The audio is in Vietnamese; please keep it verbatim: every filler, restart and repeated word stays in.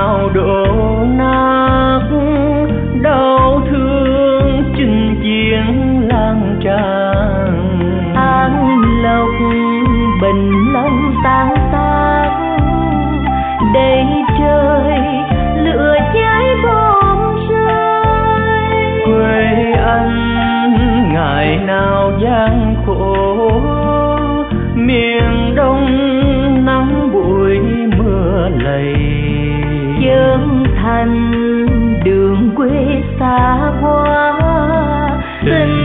nào đổ nát, đau thương chinh chiến lang tràn. An lộc bình long tan tác, đầy trời lửa cháy bom rơi. Quê anh ngày nào gian khổ, miền đông nắng bụi mưa lầy. Chân thành đường quê xa quá, tình